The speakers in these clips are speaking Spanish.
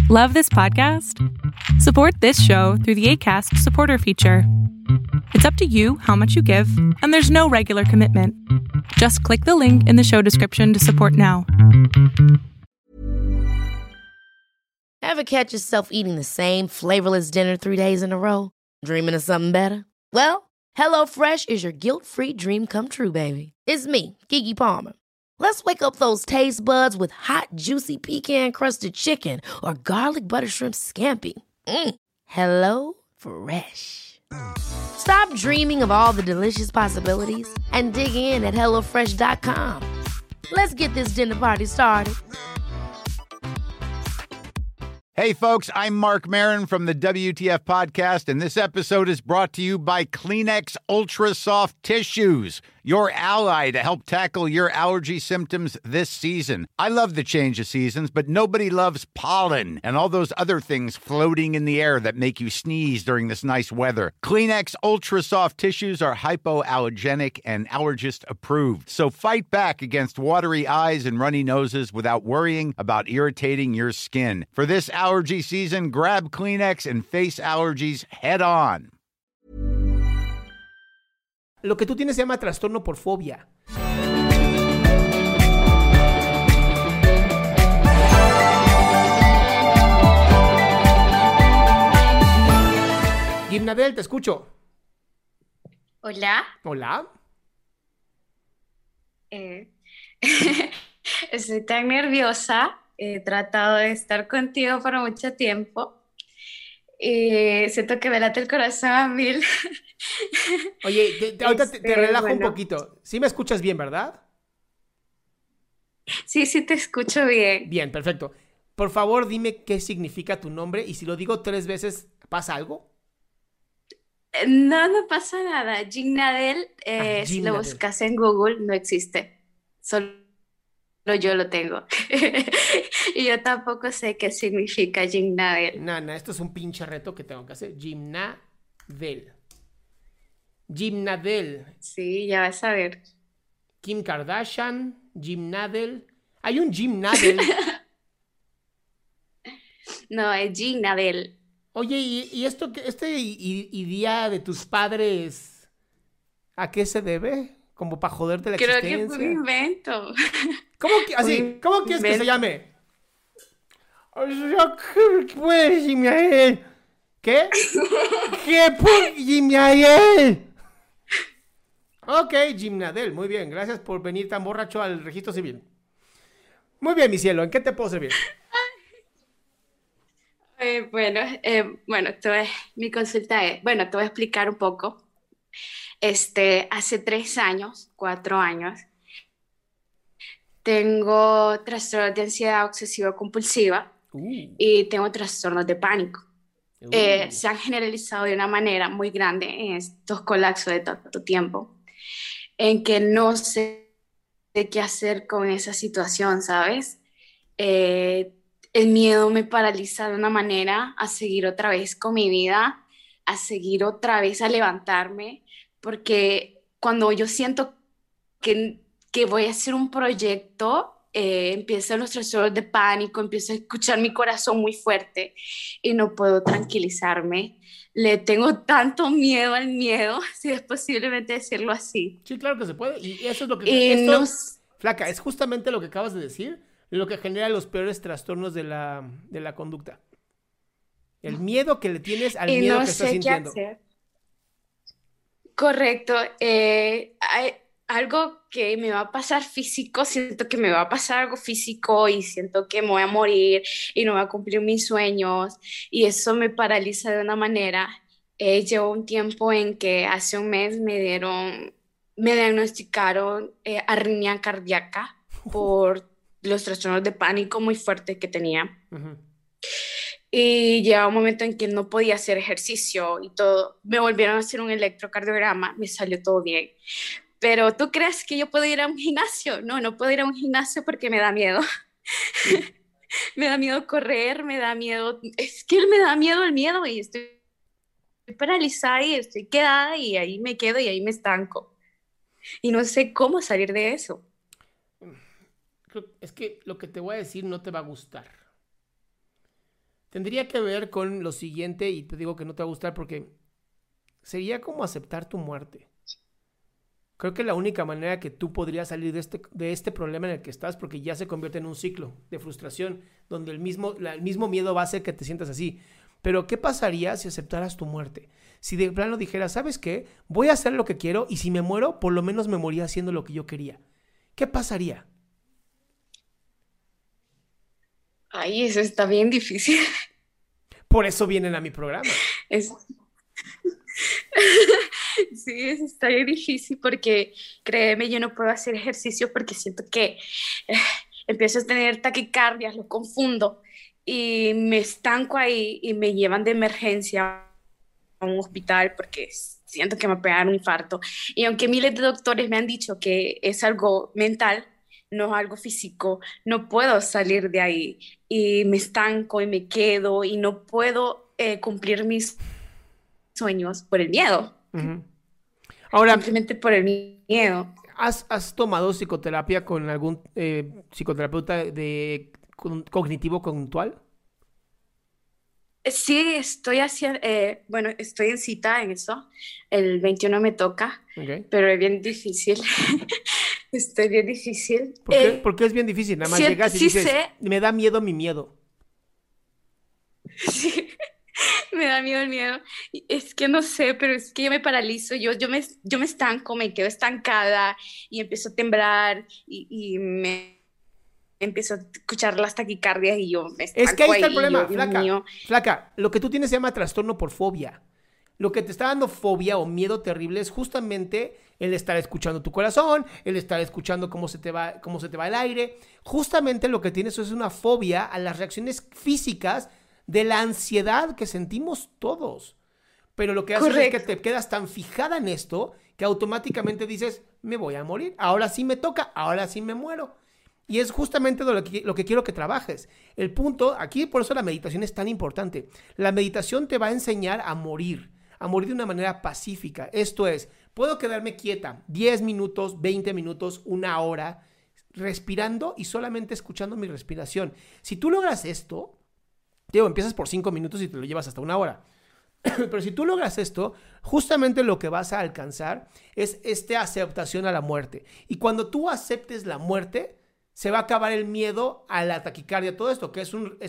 Love this podcast? Support this show through the Acast supporter feature. It's up to you how much you give, and there's no regular commitment. Just click the link in the show description to support now. Ever catch yourself eating the same flavorless dinner 3 days in a row? Dreaming of something better? Well, HelloFresh is your guilt-free dream come true, baby. It's me, Keke Palmer. Let's wake up those taste buds with hot, juicy pecan-crusted chicken or garlic butter shrimp scampi. Hello Fresh. Stop dreaming of all the delicious possibilities and dig in at HelloFresh.com. Let's get this dinner party started. Hey, folks, I'm Mark Maron from the WTF Podcast, and this episode is brought to you by Kleenex Ultra Soft Tissues, your ally to help tackle your allergy symptoms this season. I love the change of seasons, but nobody loves pollen and all those other things floating in the air that make you sneeze during this nice weather. Kleenex Ultra Soft Tissues are hypoallergenic and allergist approved, so fight back against watery eyes and runny noses without worrying about irritating your skin. For this allergy season, grab Kleenex and face allergies head on. Lo que tú tienes se llama trastorno por fobia. Gimnadel, te escucho. Hola. Hola. Estoy tan nerviosa. He tratado de estar contigo por mucho tiempo. Siento que me late el corazón a mil. Oye, ahorita te relajo un poquito. Sí me escuchas bien, ¿verdad? Sí, te escucho bien. Bien, perfecto. Por favor, dime qué significa tu nombre y si lo digo 3 veces, ¿pasa algo? No pasa nada. Gignadel, si lo Gignadel. buscas en Google, no existe. Solo yo lo tengo. Y yo tampoco sé qué significa Gignadel. Nana, esto es un pinche reto que tengo que hacer. Gimnadel. Gimnadel. Sí, ya vas a ver. Kim Kardashian, Gimnadel. Hay un Gimnadel. No, es Gignadel. Oye, ¿y esto, y día de tus padres, a qué se debe? Como para joderte la Creo existencia. que fue un invento. ¿Cómo quieres que se llame? Pues, Gimnadel. ¿Qué? ¿Qué pues, Gimnadel? Ok, Gimnadel, muy bien. Gracias por venir tan borracho al registro civil. Muy bien, mi cielo, ¿en qué te puedo servir? Mi consulta es, te voy a explicar un poco. Hace 3 años, 4 años, tengo trastornos de ansiedad obsesivo-compulsiva y tengo trastornos de pánico. Se han generalizado de una manera muy grande en estos colapsos de tanto tiempo, en que no sé qué hacer con esa situación, ¿sabes? El miedo me paraliza de una manera a seguir otra vez con mi vida, a seguir otra vez a levantarme, porque cuando yo siento que voy a hacer un proyecto, empiezan los trastornos de pánico, empiezo a escuchar mi corazón muy fuerte y no puedo tranquilizarme. Le tengo tanto miedo al miedo, si es posiblemente decirlo así. Sí, claro que se puede. Y eso es lo que... Flaca, es justamente lo que acabas de decir, lo que genera los peores trastornos de la conducta. El miedo que le tienes al miedo que estás sintiendo. Qué hacer. Correcto. Algo que me va a pasar físico, siento que me va a pasar algo físico y siento que me voy a morir y no voy a cumplir mis sueños y eso me paraliza de una manera. Llevo un tiempo en que hace un mes me diagnosticaron arritmia cardíaca por los trastornos de pánico muy fuertes que tenía. Uh-huh. Y llegaba un momento en que no podía hacer ejercicio y todo. Me volvieron a hacer un electrocardiograma, me salió todo bien. Pero ¿tú crees que yo puedo ir a un gimnasio? No puedo ir a un gimnasio porque me da miedo. Me da miedo correr, me da miedo... Es que me da miedo el miedo y estoy paralizada y estoy quedada y ahí me quedo y ahí me estanco. Y no sé cómo salir de eso. Es que lo que te voy a decir no te va a gustar. Tendría que ver con lo siguiente, y te digo que no te va a gustar porque sería como aceptar tu muerte. Creo que la única manera que tú podrías salir de este problema en el que estás, porque ya se convierte en un ciclo de frustración, donde el mismo miedo va a hacer que te sientas así. Pero, ¿qué pasaría si aceptaras tu muerte? Si de plano dijeras, ¿sabes qué? Voy a hacer lo que quiero y si me muero, por lo menos me moría haciendo lo que yo quería. ¿Qué pasaría? Ay, eso está bien difícil. Por eso vienen a mi programa. Sí, eso está bien difícil porque, créeme, yo no puedo hacer ejercicio porque siento que empiezo a tener taquicardias, lo confundo y me estanco ahí y me llevan de emergencia a un hospital porque siento que me va a pegar un infarto. Y aunque miles de doctores me han dicho que es algo mental, no es algo físico, no puedo salir de ahí y me estanco y me quedo y no puedo cumplir mis sueños por el miedo. Uh-huh. Ahora, simplemente por el miedo. ¿Has tomado psicoterapia con algún psicoterapeuta cognitivo conductual? Sí, estoy haciendo, estoy en cita en eso. El 21 me toca, pero es bien difícil. Estoy bien difícil. ¿Por qué es bien difícil? Nada más llegas y dices, me da miedo mi miedo. Sí. Me da miedo el miedo. Es que no sé, pero es que yo me paralizo, yo me estanco, me quedo estancada y empiezo a temblar y me empiezo a escuchar las taquicardias y yo me estanco. Es que ahí está el problema, yo, flaca. Lo que tú tienes se llama trastorno por fobia. Lo que te está dando fobia o miedo terrible es justamente el estar escuchando tu corazón, el estar escuchando cómo se te va el aire. Justamente lo que tienes es una fobia a las reacciones físicas de la ansiedad que sentimos todos. Pero lo que hace es que te quedas tan fijada en esto que automáticamente dices, me voy a morir, ahora sí me toca, ahora sí me muero. Y es justamente lo que quiero que trabajes. El punto, aquí por eso la meditación es tan importante. La meditación te va a enseñar a morir de una manera pacífica. Esto es, puedo quedarme quieta 10 minutos, 20 minutos, una hora, respirando y solamente escuchando mi respiración. Si tú logras esto, empiezas por 5 minutos y te lo llevas hasta una hora. Pero si tú logras esto, justamente lo que vas a alcanzar es esta aceptación a la muerte. Y cuando tú aceptes la muerte, se va a acabar el miedo a la taquicardia, todo esto, que es un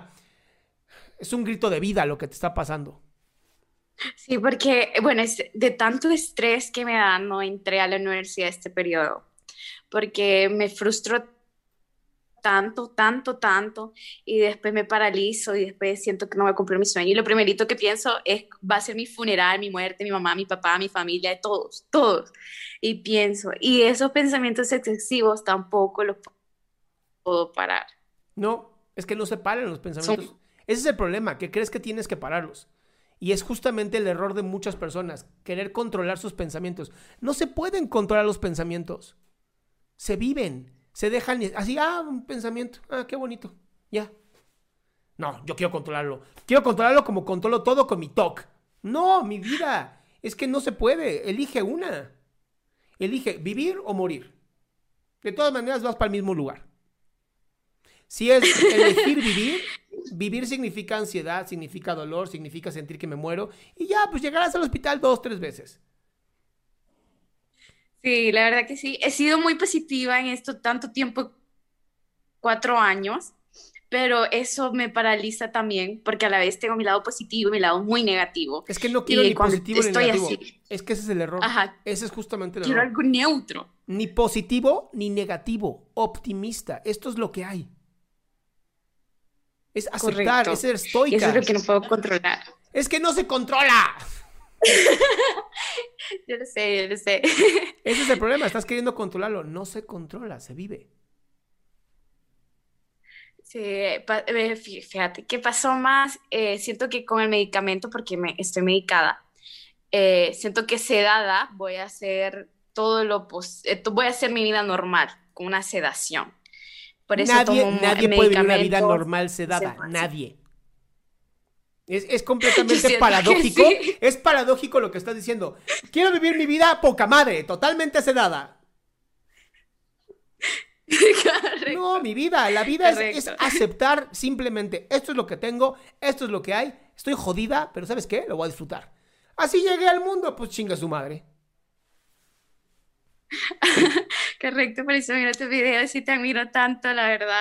grito de vida lo que te está pasando. Sí, porque, es de tanto estrés que me da, no entré a la universidad este periodo, porque me frustró tanto, y después me paralizo y después siento que no voy a cumplir mi sueño. Y lo primerito que pienso va a ser mi funeral, mi muerte, mi mamá, mi papá, mi familia, todos. Y pienso, y esos pensamientos excesivos tampoco los puedo parar. No, es que no se paran los pensamientos. Ese es el problema, que crees que tienes que pararlos. Y es justamente el error de muchas personas, querer controlar sus pensamientos. No se pueden controlar los pensamientos. Se viven. Se dejan así, un pensamiento, qué bonito, ya. No, yo quiero controlarlo. Quiero controlarlo como controlo todo con mi TOC. No, mi vida, es que no se puede. Elige una. Elige vivir o morir. De todas maneras vas para el mismo lugar. Si es elegir vivir significa ansiedad, significa dolor, significa sentir que me muero. Y ya, pues llegarás al hospital 2-3 veces. Sí, la verdad que sí. He sido muy positiva en esto tanto tiempo, 4 años, pero eso me paraliza también porque a la vez tengo mi lado positivo y mi lado muy negativo. Es que no quiero ni positivo ni negativo. Así, es que ese es el error. Ajá. Ese es justamente el error. Quiero algo neutro. Ni positivo ni negativo. Optimista. Esto es lo que hay. Es aceptar, correcto. Es ser estoica. Y eso es lo que no puedo controlar. Es que no se controla. Yo lo sé. Ese es el problema, estás queriendo controlarlo. No se controla, se vive. Sí, fíjate, ¿qué pasó más? Siento que con el medicamento, porque estoy medicada, siento que sedada voy a hacer voy a hacer mi vida normal, con una sedación. Por eso nadie puede vivir una vida normal sedada, nadie. Es completamente paradójico. Sí. Es paradójico lo que estás diciendo. Quiero vivir mi vida poca madre, totalmente sedada. Correcto. No, mi vida, la vida es aceptar simplemente, esto es lo que tengo, esto es lo que hay, estoy jodida, pero ¿sabes qué? Lo voy a disfrutar. Así llegué al mundo, pues chinga su madre. Correcto, por eso miro tus videos y te admiro tanto, la verdad.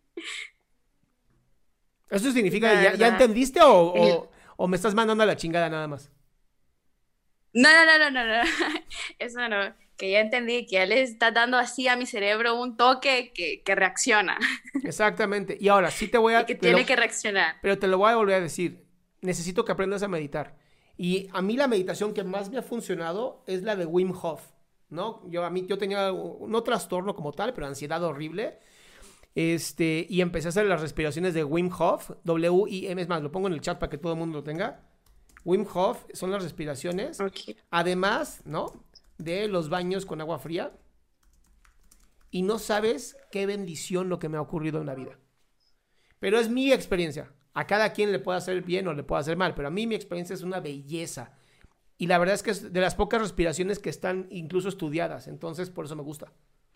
¿Eso significa que ya entendiste o me estás mandando a la chingada nada más? No. Eso no. Que ya entendí que ya le está dando así a mi cerebro un toque que reacciona. Exactamente. Y ahora sí te voy a... Y que tiene que reaccionar. Pero te lo voy a volver a decir. Necesito que aprendas a meditar. Y a mí la meditación que más me ha funcionado es la de Wim Hof, ¿no? Yo tenía no trastorno como tal, pero ansiedad horrible. Y empecé a hacer las respiraciones de Wim Hof, W-I-M, es más, lo pongo en el chat para que todo el mundo lo tenga. Wim Hof son las respiraciones. Okay. Además, ¿no? De los baños con agua fría. Y no sabes qué bendición lo que me ha ocurrido en la vida. Pero es mi experiencia. A cada quien le puede hacer bien o le puede hacer mal, pero a mí mi experiencia es una belleza. Y la verdad es que es de las pocas respiraciones que están incluso estudiadas. Entonces, por eso me gusta.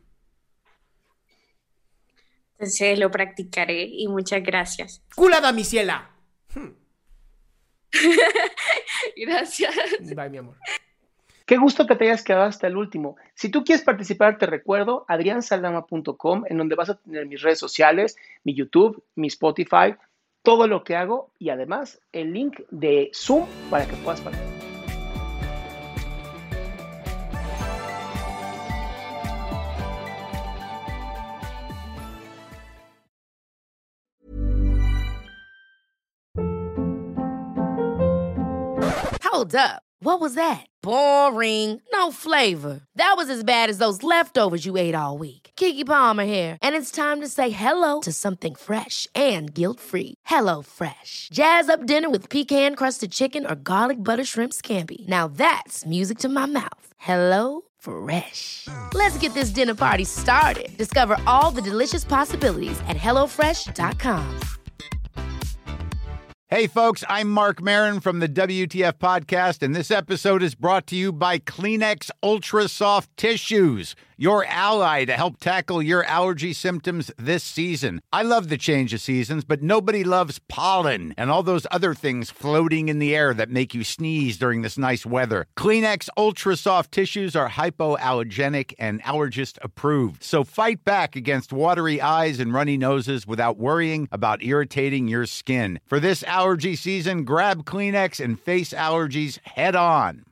Entonces lo practicaré y muchas gracias. ¡Cula damisela! Gracias. Bye, mi amor. Qué gusto que te hayas quedado hasta el último. Si tú quieres participar, te recuerdo adriansaldama.com, en donde vas a tener mis redes sociales, mi YouTube, mi Spotify, todo lo que hago y además el link de Zoom para que puedas participar. Hold up. What was that? Boring. No flavor. That was as bad as those leftovers you ate all week. Keke Palmer here, and it's time to say hello to something fresh and guilt-free. Hello Fresh. Jazz up dinner with pecan-crusted chicken or garlic butter shrimp scampi. Now that's music to my mouth. Hello Fresh. Let's get this dinner party started. Discover all the delicious possibilities at HelloFresh.com. Hey, folks, I'm Mark Maron from the WTF Podcast, and this episode is brought to you by Kleenex Ultra Soft Tissues, your ally to help tackle your allergy symptoms this season. I love the change of seasons, but nobody loves pollen and all those other things floating in the air that make you sneeze during this nice weather. Kleenex Ultra Soft Tissues are hypoallergenic and allergist approved, so fight back against watery eyes and runny noses without worrying about irritating your skin. For this allergy season, grab Kleenex and face allergies head on.